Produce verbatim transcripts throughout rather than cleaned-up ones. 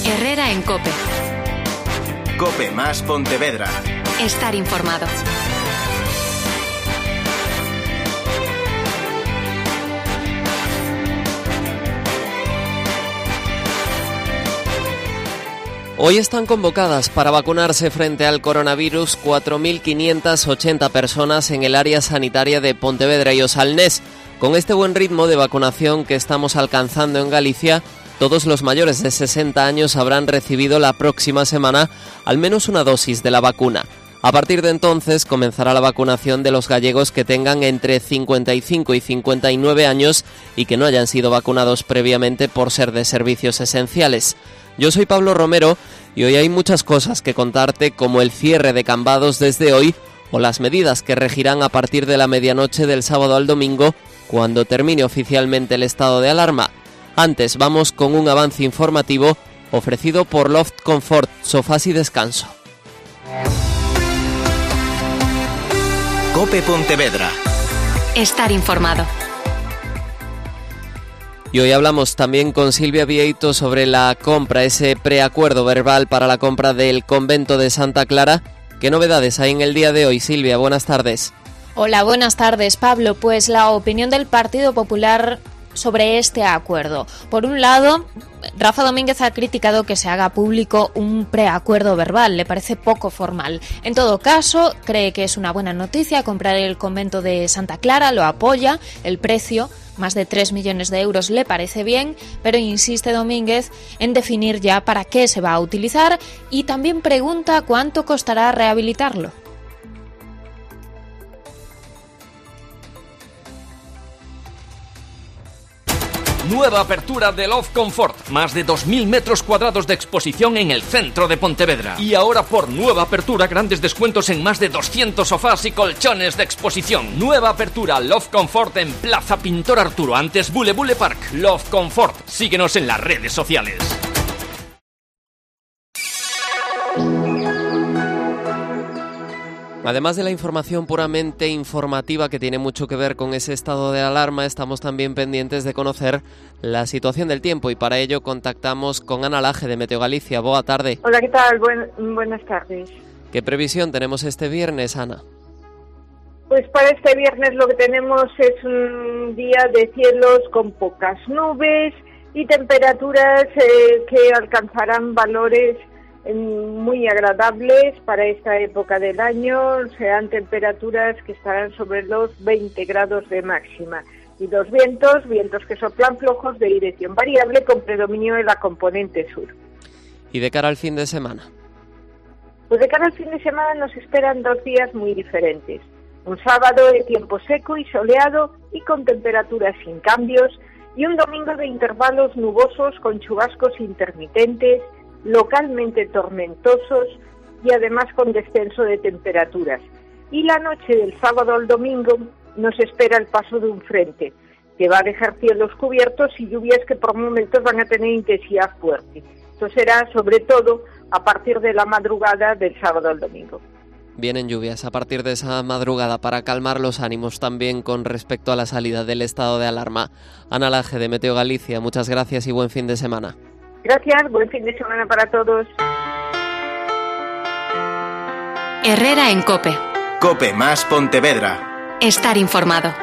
Herrera en COPE. COPE más Pontevedra. Estar informado. Hoy están convocadas para vacunarse frente al coronavirus cuatro mil quinientas ochenta personas en el área sanitaria de Pontevedra y Osalnés. Con este buen ritmo de vacunación que estamos alcanzando en Galicia, todos los mayores de sesenta años habrán recibido la próxima semana al menos una dosis de la vacuna. A partir de entonces comenzará la vacunación de los gallegos que tengan entre cincuenta y cinco y cincuenta y nueve años y que no hayan sido vacunados previamente por ser de servicios esenciales. Yo soy Pablo Romero y hoy hay muchas cosas que contarte, como el cierre de Cambados desde hoy o las medidas que regirán a partir de la medianoche del sábado al domingo, cuando termine oficialmente el estado de alarma. Antes vamos con un avance informativo ofrecido por Loft Comfort, sofás y descanso. COPE Pontevedra. Estar informado. Y hoy hablamos también con Silvia Vieito sobre la compra, ese preacuerdo verbal para la compra del convento de Santa Clara. ¿Qué novedades hay en el día de hoy, Silvia? Buenas tardes. Hola, buenas tardes, Pablo. Pues la opinión del Partido Popular sobre este acuerdo. Por un lado, Rafa Domínguez ha criticado que se haga público un preacuerdo verbal, le parece poco formal. En todo caso, cree que es una buena noticia comprar el convento de Santa Clara, lo apoya, el precio, más de tres millones de euros, le parece bien, pero insiste Domínguez en definir ya para qué se va a utilizar y también pregunta cuánto costará rehabilitarlo. Nueva apertura de Love Comfort, más de dos mil metros cuadrados de exposición en el centro de Pontevedra. Y ahora por nueva apertura, grandes descuentos en más de doscientos sofás y colchones de exposición. Nueva apertura Love Comfort en Plaza Pintor Arturo, antes Bule Bule Park. Love Comfort, síguenos en las redes sociales. Además de la información puramente informativa que tiene mucho que ver con ese estado de alarma, estamos también pendientes de conocer la situación del tiempo y para ello contactamos con Ana Laje de Meteo Galicia. Boa tarde. Hola, ¿qué tal? Buen, buenas tardes. ¿Qué previsión tenemos este viernes, Ana? Pues para este viernes lo que tenemos es un día de cielos con pocas nubes y temperaturas eh, que alcanzarán valores muy agradables para esta época del año. Serán temperaturas que estarán sobre los veinte grados de máxima y los vientos, vientos que soplan flojos de dirección variable con predominio de la componente sur. ¿Y de cara al fin de semana? Pues de cara al fin de semana nos esperan dos días muy diferentes. Un sábado de tiempo seco y soleado y con temperaturas sin cambios, y un domingo de intervalos nubosos con chubascos intermitentes, localmente tormentosos y además con descenso de temperaturas. Y la noche del sábado al domingo nos espera el paso de un frente que va a dejar cielos cubiertos y lluvias que por momentos van a tener intensidad fuerte. Esto será sobre todo a partir de la madrugada del sábado al domingo. Vienen lluvias a partir de esa madrugada para calmar los ánimos también con respecto a la salida del estado de alarma. Ana Laje de Meteo Galicia, muchas gracias y buen fin de semana. Gracias, buen fin de semana para todos. Herrera en COPE. COPE más Pontevedra. Estar informado.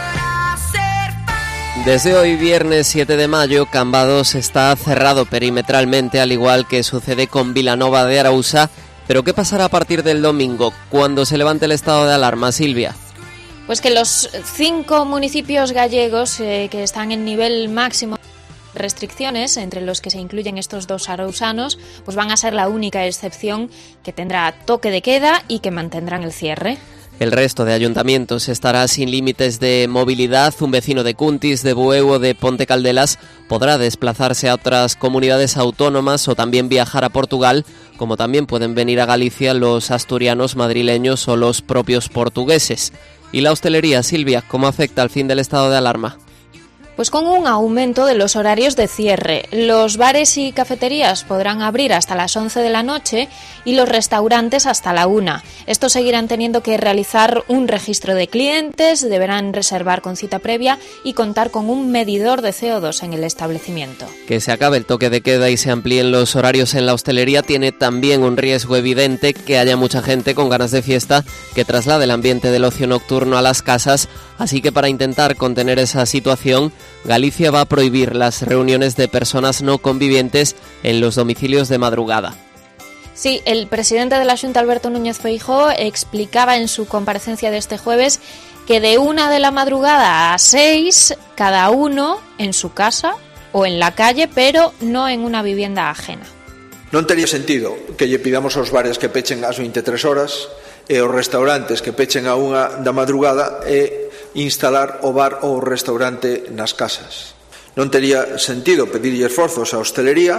Desde hoy, viernes siete de mayo, Cambados está cerrado perimetralmente, al igual que sucede con Vilanova de Arousa. ¿Pero qué pasará a partir del domingo, cuando se levante el estado de alarma, Silvia? Pues que los cinco municipios gallegos eh, que están en nivel máximo restricciones, entre los que se incluyen estos dos arousanos, pues van a ser la única excepción que tendrá toque de queda y que mantendrán el cierre. El resto de ayuntamientos estará sin límites de movilidad. Un vecino de Cuntis, de Bueu o de Ponte Caldelas podrá desplazarse a otras comunidades autónomas o también viajar a Portugal, como también pueden venir a Galicia los asturianos, madrileños o los propios portugueses. ¿Y la hostelería, Silvia, cómo afecta al fin del estado de alarma? Pues con un aumento de los horarios de cierre. Los bares y cafeterías podrán abrir hasta las once de la noche y los restaurantes hasta la una. Estos seguirán teniendo que realizar un registro de clientes, deberán reservar con cita previa y contar con un medidor de C O dos en el establecimiento. Que se acabe el toque de queda y se amplíen los horarios en la hostelería tiene también un riesgo evidente, que haya mucha gente con ganas de fiesta que traslade el ambiente del ocio nocturno a las casas, así que para intentar contener esa situación, Galicia va a prohibir las reuniones de personas no convivientes en los domicilios de madrugada. Sí, el presidente de la Xunta, Alberto Núñez Feijóo, explicaba en su comparecencia de este jueves que de una de la madrugada a seis, cada uno en su casa o en la calle, pero no en una vivienda ajena. Non tería sentido que lle pidamos aos bares que pechen ás vinte e tres horas e aos restaurantes que pechen a unha da madrugada e instalar o bar ou o restaurante nas casas. Non tería sentido pedirlle esforzos á hostelería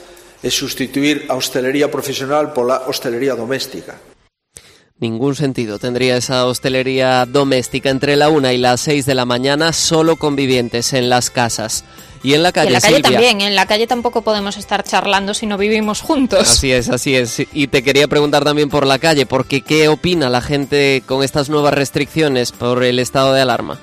e sustituir a hostelería profesional pola hostelería doméstica. Ningún sentido tendría esa hostelería doméstica entre la una y las seis de la mañana, solo convivientes en las casas. Y en la calle, y en la calle Silvia, también, en la calle tampoco podemos estar charlando si no vivimos juntos. Así es, así es. Y te quería preguntar también por la calle, porque ¿qué opina la gente con estas nuevas restricciones por el estado de alarma?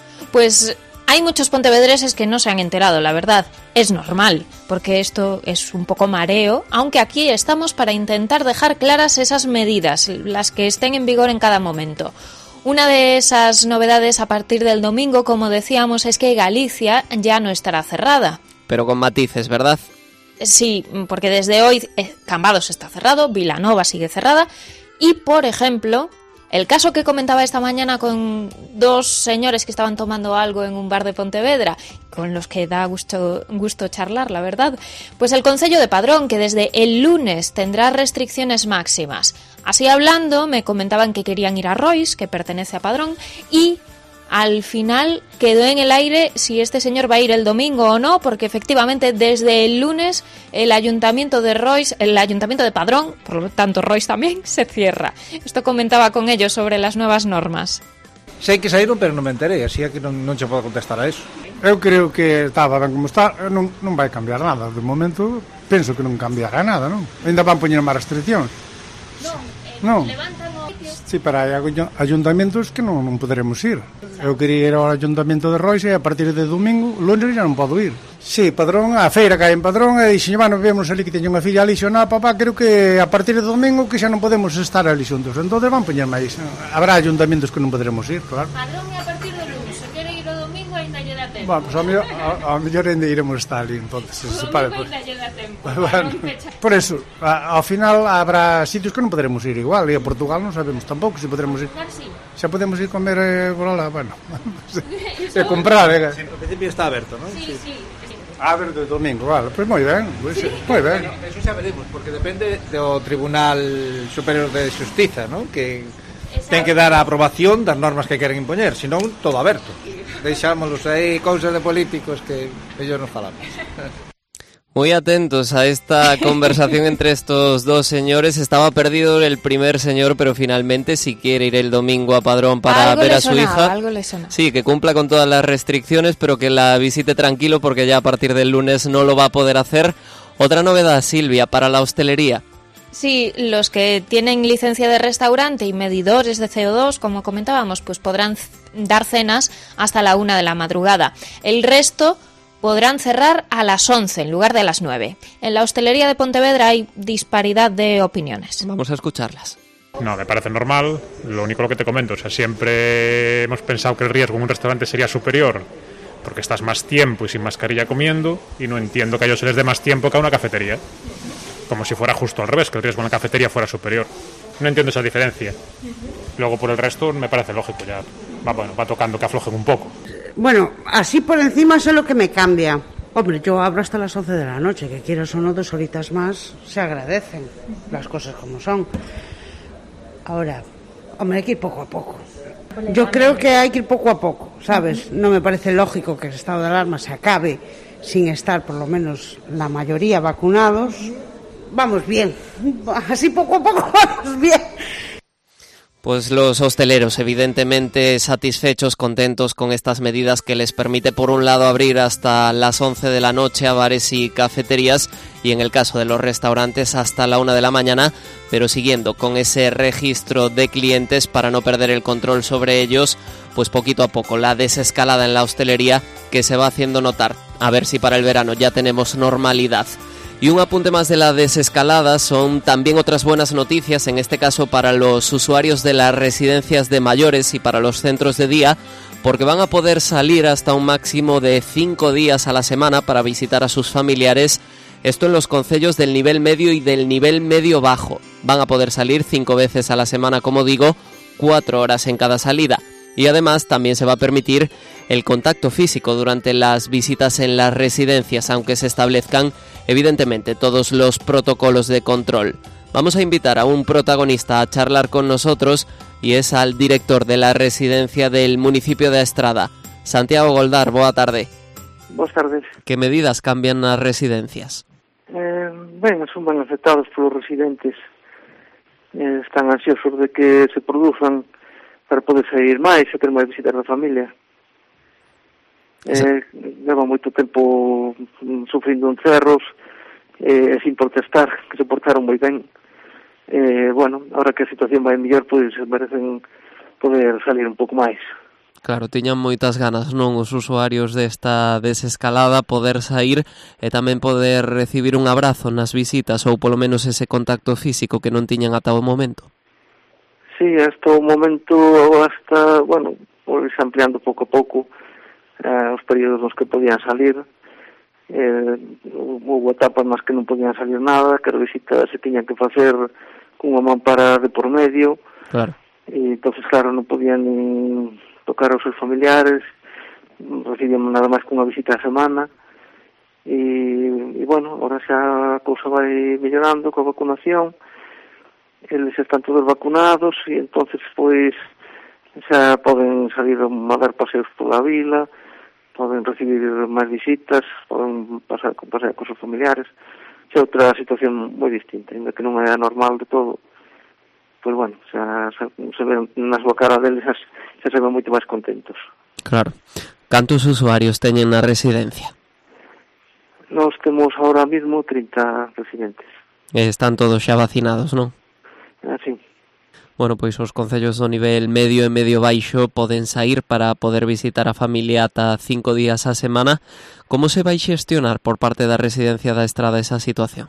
Pues hay muchos pontevedreses que no se han enterado, la verdad. Es normal, porque esto es un poco mareo, aunque aquí estamos para intentar dejar claras esas medidas, las que estén en vigor en cada momento. Una de esas novedades a partir del domingo, como decíamos, es que Galicia ya no estará cerrada. Pero con matices, ¿verdad? Sí, porque desde hoy eh, Cambados está cerrado, Vilanova sigue cerrada y, por ejemplo, el caso que comentaba esta mañana con dos señores que estaban tomando algo en un bar de Pontevedra, con los que da gusto, gusto charlar, la verdad, pues el Concello de Padrón, que desde el lunes tendrá restricciones máximas. Así hablando, me comentaban que querían ir a Rois, que pertenece a Padrón, y al final quedó en el aire si este señor va a ir el domingo o no, porque efectivamente desde el lunes el ayuntamiento de Rois, el ayuntamiento de Padrón, por lo tanto Rois también, se cierra. Esto comentaba con ellos sobre las nuevas normas. Sei que saíron, pero non me enterei, así é que non, non che podo contestar a eso. Eu creo que estaba ben como está, non, non vai cambiar nada. De momento, penso que non cambiará nada, non? Ainda van poñer máis restriccións. Non, eh, levantan o... Sí, pero hai ayuntamentos que non, non poderemos ir. Eu quería ir ao ayuntamento de Rois e a partir de domingo, lunes já non podo ir. Sí, Padrón, a feira que hai en Padrón, e dixen, bueno, vemos ali que teño unha filla ali, xo, no, papá, creo que a partir de domingo que xa non podemos estar ali xuntos. Entón van poñer máis. Habrá ayuntamentos que non poderemos ir, claro. Padrón é a partir do lunes, se quere ir o domingo ainda lle dá tempo. Bueno, pues a mellor, a, a mellor ainda iremos estar ali, entonces. O domingo para, ainda lle dá tempo. Bueno, por eso, a, ao final habrá sitios que non poderemos ir igual, e a Portugal non sabemos tampouco se poderemos ir. Claro, sí. Xa podemos ir comer eh, por lá, bueno, e comprar, eh. Sí, no principio está aberto, non? Sí, sí. Ah, aberto de domingo, vale, pois pues moi ben, pues, sí. moi ben. Bueno, eso xa veremos, porque depende do Tribunal Superior de Xustiza, non? Que ten que dar a aprobación das normas que queren impoñer, senón todo aberto. Deixámonos aí cousas de políticos que ellos nos falamos. Muy atentos a esta conversación entre estos dos señores. Estaba perdido el primer señor, pero finalmente si quiere ir el domingo a Padrón para algo ver a sonaba, su hija, algo le suena. Sí, que cumpla con todas las restricciones, pero que la visite tranquilo porque ya a partir del lunes no lo va a poder hacer. Otra novedad, Silvia, para la hostelería. Sí, los que tienen licencia de restaurante y medidores de C O dos, como comentábamos, pues podrán dar cenas hasta la una de la madrugada. El resto podrán cerrar a las once en lugar de las nueve. En la hostelería de Pontevedra hay disparidad de opiniones. Vamos a escucharlas. No, me parece normal. Lo único lo que te comento, o sea, siempre hemos pensado que el riesgo en un restaurante sería superior porque estás más tiempo y sin mascarilla comiendo, y no entiendo que a ellos se les dé más tiempo que a una cafetería. Como si fuera justo al revés, que el riesgo en la cafetería fuera superior. No entiendo esa diferencia. Luego por el resto me parece lógico, ya va, bueno, va tocando que aflojen un poco. Bueno, así por encima eso es lo que me cambia. Hombre, yo abro hasta las once de la noche, que quieras o no, dos horitas más, se agradecen las cosas como son. Ahora, hombre, hay que ir poco a poco. Yo creo que hay que ir poco a poco, ¿sabes? No me parece lógico que el estado de alarma se acabe sin estar por lo menos la mayoría vacunados. Vamos bien, así poco a poco vamos bien. Pues los hosteleros evidentemente satisfechos, contentos con estas medidas que les permite por un lado abrir hasta las once de la noche a bares y cafeterías y en el caso de los restaurantes hasta la una de la mañana, pero siguiendo con ese registro de clientes para no perder el control sobre ellos, pues poquito a poco la desescalada en la hostelería que se va haciendo notar. A ver si para el verano ya tenemos normalidad. Y un apunte más de la desescalada son también otras buenas noticias, en este caso para los usuarios de las residencias de mayores y para los centros de día, porque van a poder salir hasta un máximo de cinco días a la semana para visitar a sus familiares, esto en los concellos del nivel medio y del nivel medio bajo. Van a poder salir cinco veces a la semana, como digo, cuatro horas en cada salida. Y además también se va a permitir el contacto físico durante las visitas en las residencias, aunque se establezcan evidentemente todos los protocolos de control. Vamos a invitar a un protagonista a charlar con nosotros y es al director de la residencia del municipio de Estrada, Santiago Goldar. Boa tarde. Boas tardes. Que medidas cambian nas residencias? Eh, ben, son ben afectados polos residentes. Eh, están ansiosos de que se produzan para poder sair máis e ter máis visitas da familia. Eh, leva moito tempo sufrindo encerros e eh, sin protestar, que se portaron moi ben. Eh, bueno, ahora que a situación vai mellor, pois merecen poder salir un pouco máis. Claro, tiñan moitas ganas, non, os usuarios desta desescalada, poder sair e tamén poder recibir un abrazo nas visitas ou polo menos ese contacto físico que non tiñan ata o momento. Sí, hasta o momento, hasta, bueno, pois ampliando pouco a pouco eh, os períodos nos que podían salir. Eh, houve etapas nas que non podían salir nada, que as visitas se tiñan que facer cunha mampara de por medio. Claro. E entonces, claro, non podían nin tocar aos seus familiares, recibían nada máis cunha visita a semana. E, e bueno, ahora xa a cousa vai mellorando coa vacunación. Eles están todos vacunados e entonces pois xa poden salir a dar paseos pola vila, poden recibir máis visitas, poden pasar, pasar con seus familiares. Xa outra situación moi distinta, ainda que non é normal de todo. Pois bueno, xa, xa se ven na súa cara deles, xa, xa se ven moito máis contentos. Claro. Cantos usuarios teñen na residencia? Nós temos ahora mismo trinta residentes. E están todos xa vacinados, non? Así. Bueno, pois os concellos do nivel medio e medio baixo poden sair para poder visitar a familia ata cinco días a semana. Como se vai xestionar por parte da residencia da Estrada esa situación?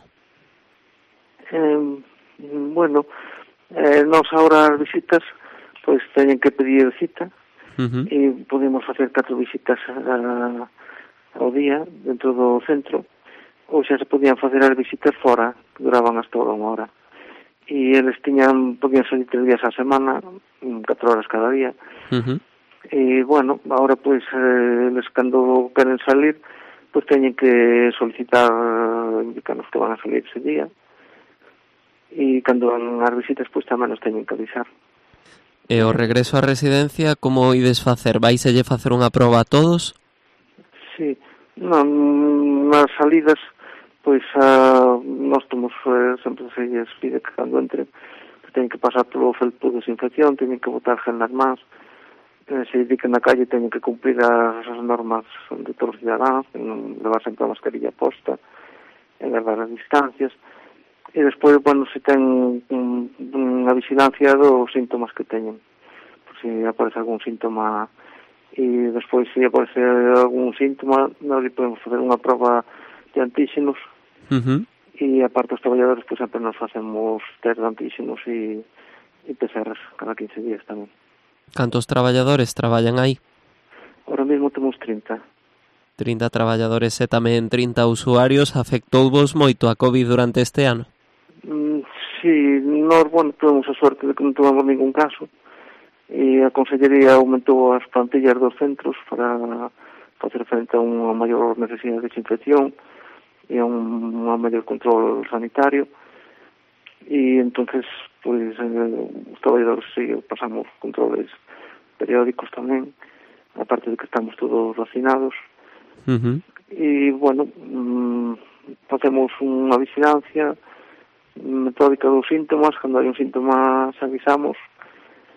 Eh, bueno, eh, nos ahora as visitas pois teñen que pedir cita uh-huh. e podemos facer catro visitas a, ao día dentro do centro, ou xa se podían facer as visitas fora, que duraban hasta unha hora. E eles tiñan, podían salir tres días a semana, catro horas cada día. Uh-huh. E, bueno, ahora, pois, eh, eles cando queren salir, pois teñen que solicitar, indicarnos que van a salir ese día. E cando van as visitas, pois, tamén nos teñen que avisar. E o regreso á residencia, como ides facer? Vaiselle facer unha proba a todos? Sí, non, nas salidas, pois a, nós temos, eh, sempre se lles pide que cando entren que teñen que pasar polo felpo de desinfección, teñen que botar gel nas mans, eh, se indica na calle teñen que cumplir as, as normas de todos os cidadáns, levar sempre a mascarilla posta, e guardar as distancias, e despois, bueno, se ten un, unha vigilancia dos síntomas que teñen, por se aparece algún síntoma, e despois se aparece algún síntoma, nós podemos facer unha prova de antíxenos uh-huh. e aparte os traballadores pois sempre nos facemos test de antíxenos e, e P C Rs cada quince días tamén. Cantos traballadores traballan aí? Ahora mesmo temos trinta. trinta traballadores e tamén trinta usuarios. Afectouvos moito a COVID durante este ano? Mm, sí, nós, bueno, temos a sorte de que non tomamos ningún caso e a Consellería aumentou as plantillas dos centros para facer frente a unha maior necesidade de desinfección e a un, un maior control sanitario e entonces pois eh, os traballadores sí, pasamos controles periódicos tamén, aparte de que estamos todos vacinados uh-huh. e bueno mm, facemos unha vigilancia metódica dos síntomas, cando hai un síntoma avisamos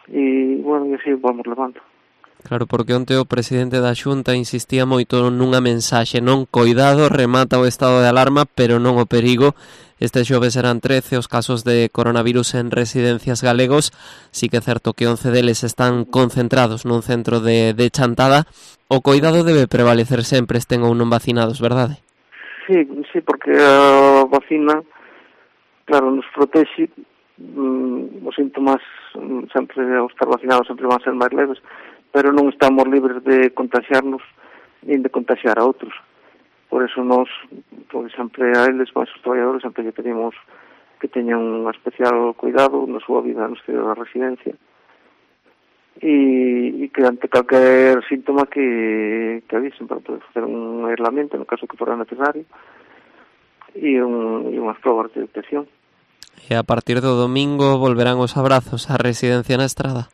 e, bueno, e así vamos levando. Claro, porque onte o presidente da Xunta insistía moito nunha mensaxe, non? Coidado, remata o estado de alarma, pero non o perigo. Este xoves serán trece os casos de coronavirus en residencias galegos. Sí que é certo que once deles están concentrados nun centro de, de Chantada. O coidado debe prevalecer sempre, estén ou non vacinados, verdade? Sí, sí, porque a vacina, claro, nos protexe. Mm, os síntomas sempre, ao estar vacinados, sempre van ser máis leves, pero non estamos libres de contagiarnos nin de contagiar a outros. Por eso nos, por sempre a eles, máis os traballadores, sempre lle pedimos que teñan un especial cuidado na súa vida no exterior da residencia e, e que ante calquer síntoma que, que avisen para poder facer un aislamiento no caso que fora necesario e, un, e unhas probas de detección. E a partir do domingo volverán os abrazos á residencia na Estrada?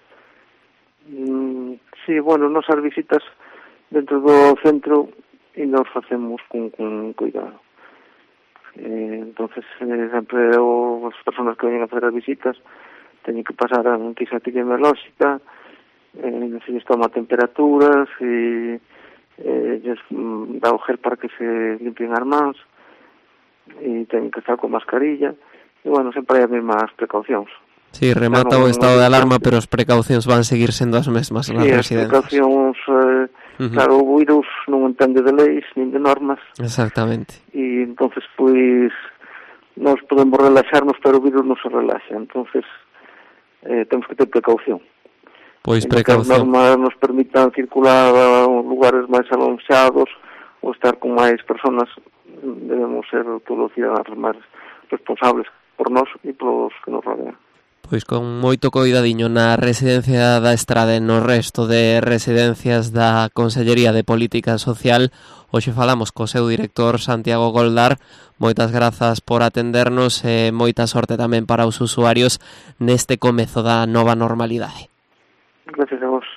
Mm, sí, bueno, nosas visitas dentro do centro e nos facemos con, con cuidado. Eh, entonces, eh, sempre o, as personas que veñen a fazer as visitas teñen que pasar a un quizá epidemiolóxica, eh, se lles toma temperaturas e eh, lles mm, dá o gel para que se limpien as mans e teñen que estar con mascarilla e, bueno, sempre hai as mesmas precaucións. Sí, remata o estado de alarma, pero as precaucións van seguir sendo as mesmas nas sí, residencias. Sí, as precaucións, eh, uh-huh. Claro, o virus non entende de leis nin de normas. Exactamente. E entonces, pois, nós podemos relaxarnos, pero o virus non se relaxa. Entonces, eh, temos que ter precaución. Pois en precaución. Que as normas nos permitan circular a lugares máis alonxados ou estar con máis personas, debemos ser todos os cidadanos máis responsables por nós e polos que nos rodean. Pois con moito coidadiño na residencia da Estrada e no resto de residencias da Consellería de Política Social. Hoxe falamos co seu director Santiago Goldar. Moitas grazas por atendernos e moita sorte tamén para os usuarios neste comezo da nova normalidade. Gracias a vos.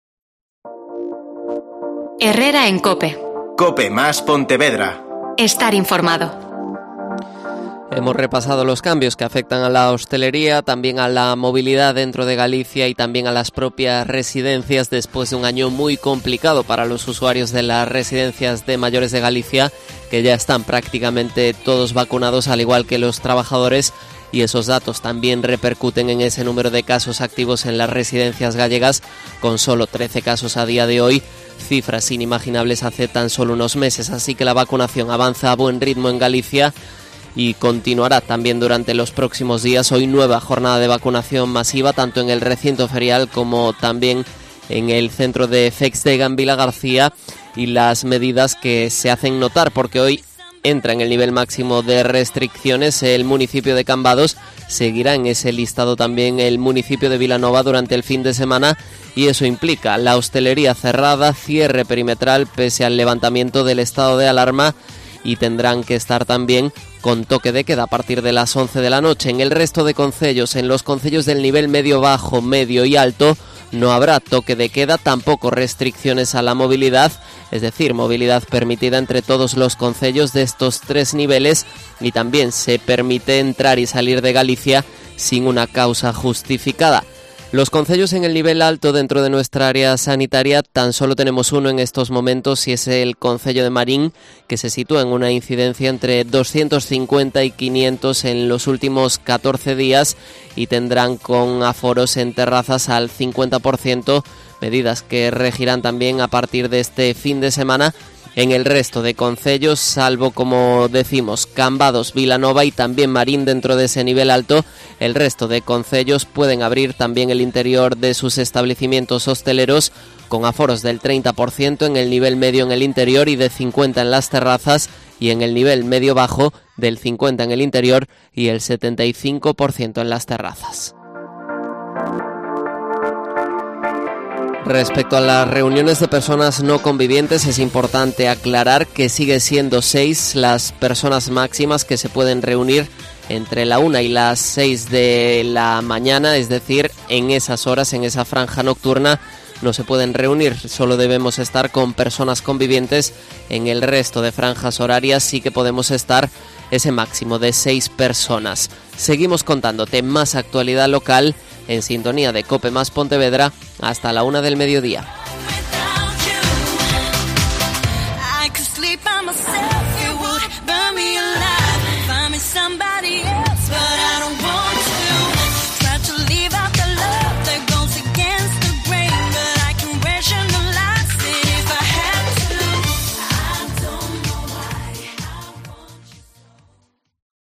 Herrera en COPE. COPE más Pontevedra. Estar informado. Hemos repasado los cambios que afectan a la hostelería, también a la movilidad dentro de Galicia y también a las propias residencias después de un año muy complicado para los usuarios de las residencias de mayores de Galicia, que ya están prácticamente todos vacunados, al igual que los trabajadores, y esos datos también repercuten en ese número de casos activos en las residencias gallegas, con solo trece casos a día de hoy, cifras inimaginables hace tan solo unos meses. Así que la vacunación avanza a buen ritmo en Galicia y continuará también durante los próximos días. Hoy nueva jornada de vacunación masiva, tanto en el recinto ferial como también en el centro de Fexdega en Vila García, y las medidas que se hacen notar, porque hoy entra en el nivel máximo de restricciones el municipio de Cambados, seguirá en ese listado también el municipio de Vilanova durante el fin de semana, y eso implica la hostelería cerrada, cierre perimetral pese al levantamiento del estado de alarma, y tendrán que estar también con toque de queda a partir de las once de la noche. En el resto de concellos, en los concellos del nivel medio, bajo, medio y alto, no habrá toque de queda, tampoco restricciones a la movilidad, es decir, movilidad permitida entre todos los concellos de estos tres niveles, y también se permite entrar y salir de Galicia sin una causa justificada. Los concellos en el nivel alto dentro de nuestra área sanitaria, tan solo tenemos uno en estos momentos, y es el concello de Marín, que se sitúa en una incidencia entre doscientos cincuenta y quinientos en los últimos catorce días, y tendrán con aforos en terrazas al cincuenta por ciento, medidas que regirán también a partir de este fin de semana. En el resto de concellos, salvo, como decimos, Cambados, Vilanova y también Marín dentro de ese nivel alto, el resto de concellos pueden abrir también el interior de sus establecimientos hosteleros con aforos del treinta por ciento en el nivel medio en el interior y de cincuenta por ciento en las terrazas, y en el nivel medio bajo del cincuenta por ciento en el interior y el setenta y cinco por ciento en las terrazas. Respecto a las reuniones de personas no convivientes, es importante aclarar que sigue siendo seis las personas máximas que se pueden reunir entre la una y las seis de la mañana, es decir, en esas horas, en esa franja nocturna, no se pueden reunir, solo debemos estar con personas convivientes. En el resto de franjas horarias sí que podemos estar ese máximo de seis personas. Seguimos contándote más actualidad local en sintonía de COPE más Pontevedra hasta la una del mediodía.